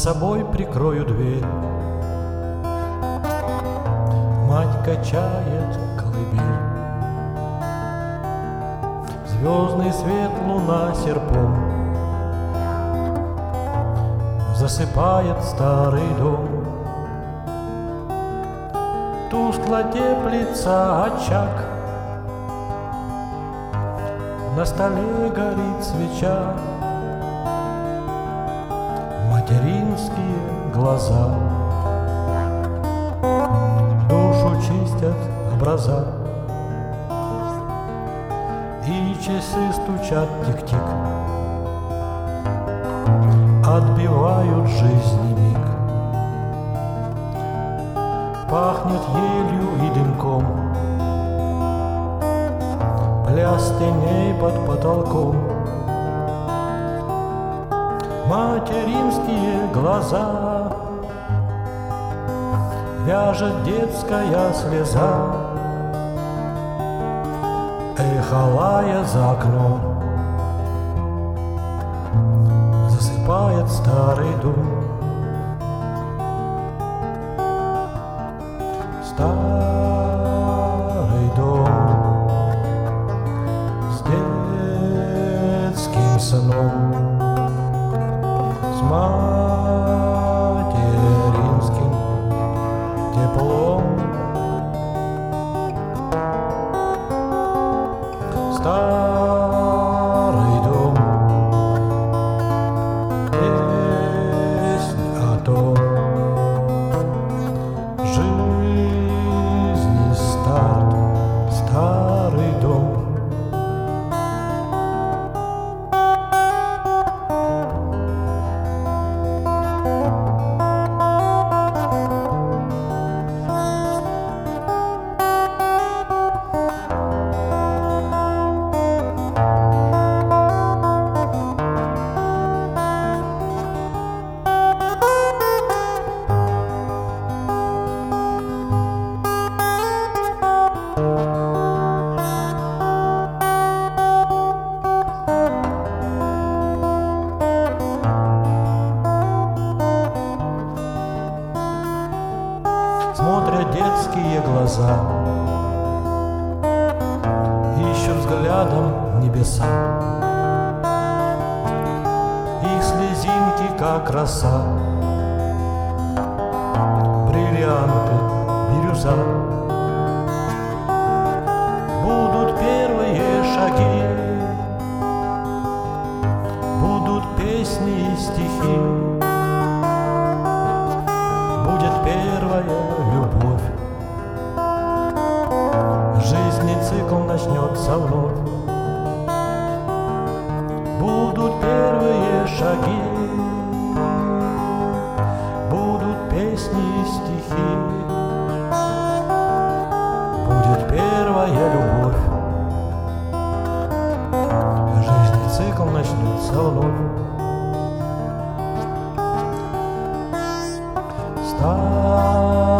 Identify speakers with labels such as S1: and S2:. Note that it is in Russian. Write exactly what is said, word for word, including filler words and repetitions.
S1: собой прикрою дверь. Мать качает колыбель. Звездный свет, луна серпом засыпает старый дом. Тускло теплится очаг, на столе горит свеча. Материнские глаза душу чистят образа, и часы стучат тик-тик, отбивают жизни миг. Пахнет елью и дымком, пляс теней под потолком. Материнские глаза вяжет детская слеза. Эхо лая за окном засыпает старый дом. Старый дом с детским сном, с материнским теплом. Старый дом, песнь о том, жизни старт, старый дом. Смотрят детские глаза, ищут взглядом небеса. Их слезинки, как роса, бриллианты, бирюза. Будут первые шаги, будут песни и стихи. Будет первая любовь, жизненный цикл начнется вновь. Будут первые шаги, будут песни и стихи. Будет первая любовь, жизненный цикл начнется вновь. Старый